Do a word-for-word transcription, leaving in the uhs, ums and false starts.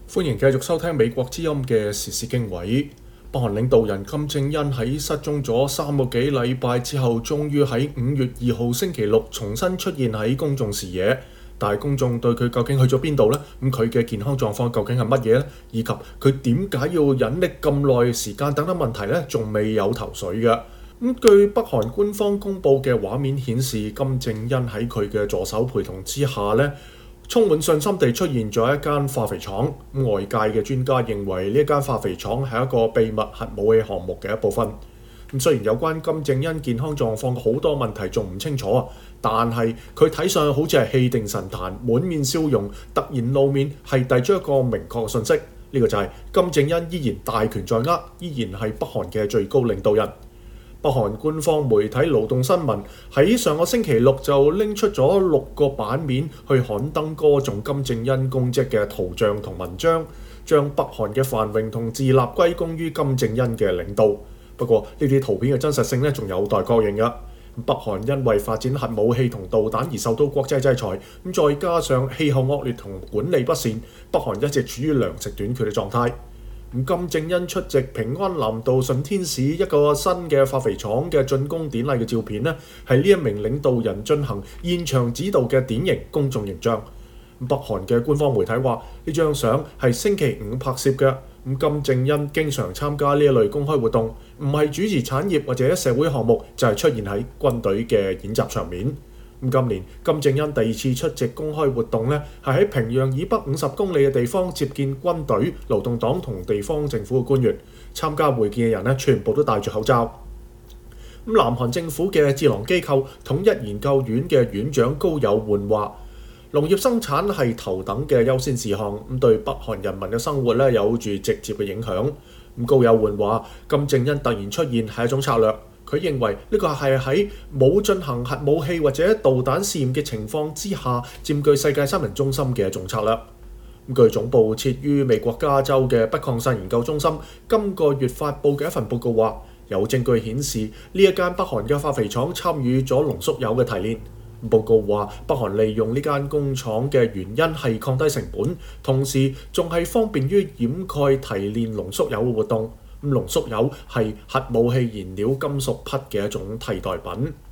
歡迎繼續收聽美國之音嘅時事經緯。北韓領導人金正恩喺失蹤咗三個幾禮拜之後，終於喺五月二號星期六重新出現喺公眾視野。但係公眾對佢究竟去咗邊度呢？咁佢嘅健康狀況究竟係乜嘢呢？以及佢點解要隱匿咁耐時間等等問題呢？仲未有頭緒嘅。咁據北韓官方公佈嘅畫面顯示，金正恩喺佢嘅助手陪同之下呢，充滿信心地出現咗一間化肥廠。外界嘅專家認為呢一間化肥廠係一個秘密核武器項目嘅一部分。咁雖然有關金正恩健康狀況好多問題仲唔清楚啊，但係佢睇上去好似係氣定神閒，滿面笑容，突然露面係遞出一個明確嘅訊息。呢、這個就係金正恩依然大權在握，依然係北韓嘅最高領導人。北韓官方媒體勞動新聞喺上個星期六就拎出咗六個版面去刊登歌頌金正恩功績嘅圖像同文章，將北韓嘅繁榮同自立歸功於金正恩嘅領導。不過呢啲圖片嘅真實性咧，仲有待確認嘅。北韓因為發展核武器同導彈而受到國際制裁，咁再加上氣候惡劣同管理不善，北韓一直處於糧食短缺嘅狀態。金正恩出席平安南道順天市一個新嘅化肥廠嘅竣工典禮嘅照片呢，係呢一名領導人進行現場指導嘅典型公眾形象。北韓嘅官方媒體話呢張相係星期五拍攝嘅。金正恩經常參加呢一類公開活動，唔係主持產業或者社會項目，就係出現喺軍隊嘅演習場面。今年金正恩第二次出席公開活動呢，係喺平壤以北五十公里嘅地方接見軍隊、勞動黨同地方政府嘅官員。參加會見嘅人呢，全部都戴住口罩。咁南韓政府嘅智囊機構統一研究院嘅院長高友煥話：農業生產係頭等嘅優先事項，咁對北韓人民嘅生活咧有住直接嘅影響。咁高友煥話：金正恩突然出現係一種策略。佢認為呢個係喺冇進行核武器或者導彈試驗嘅情況之下，佔據世界新聞中心嘅一種策略。據總部設於美國加州嘅不擴散研究中心今個月發布嘅一份報告話，有證據顯示呢一間北韓嘅化肥廠參與咗濃縮鈾嘅提煉。報告話，北韓利用呢間工廠嘅原因係降低成本，同時仲係方便於掩蓋提煉濃縮鈾嘅活動。咁濃縮鈾係核武器燃料金屬鈽嘅一種替代品。